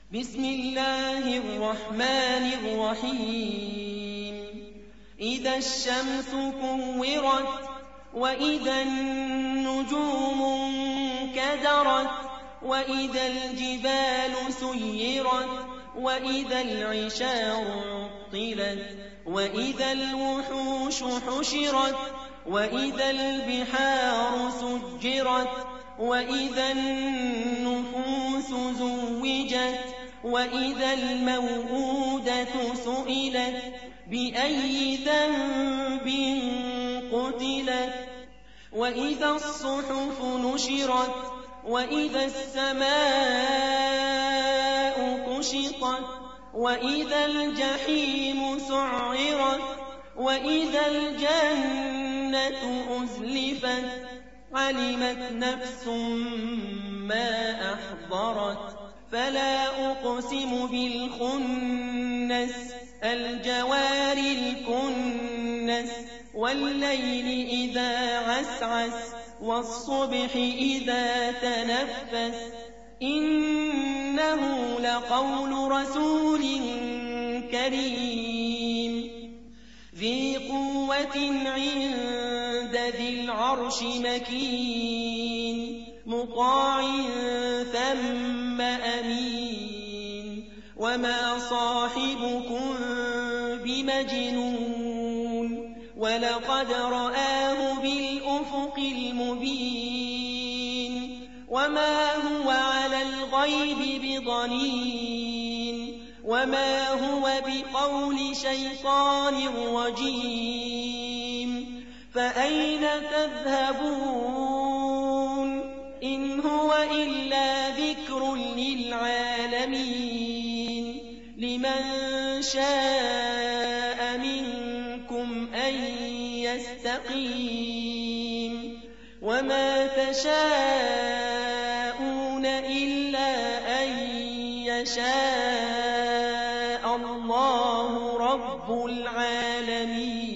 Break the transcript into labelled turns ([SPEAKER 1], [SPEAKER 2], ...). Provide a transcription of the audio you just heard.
[SPEAKER 1] بسم الله الرحمن الرحيم إذا الشمس كورت وإذا النجوم انكدرت وإذا الجبال سيرت وإذا العشار عطلت وإذا الوحوش حشرت وإذا البحار سجرت وإذا النفوس زوجت وإذا الموءودة سئلت بأي ذنب قتلت وإذا الصحف نشرت وإذا السماء كشطت وإذا الجحيم سعرت وإذا الجنة أزلفت علمت نفس ما أحضرت فلا أقسم بالخنس الجوار الكنس والليل إذا عسعس والصبح إذا تنفس إنه لقول رسول كريم ذي قوة عند ذي العرش مكين مطاع ثم أمين وما صاحبكم بمجنون ولقد رآه بالأفق المبين وما هو على الغيب بضنين وما هو بقول شيطان رجيم فأين تذهبون إن هو إلا ذكر للعالمين لمن شاء منكم أن يستقيم وما تشاءون إلا أن يشاء الله رب العالمين.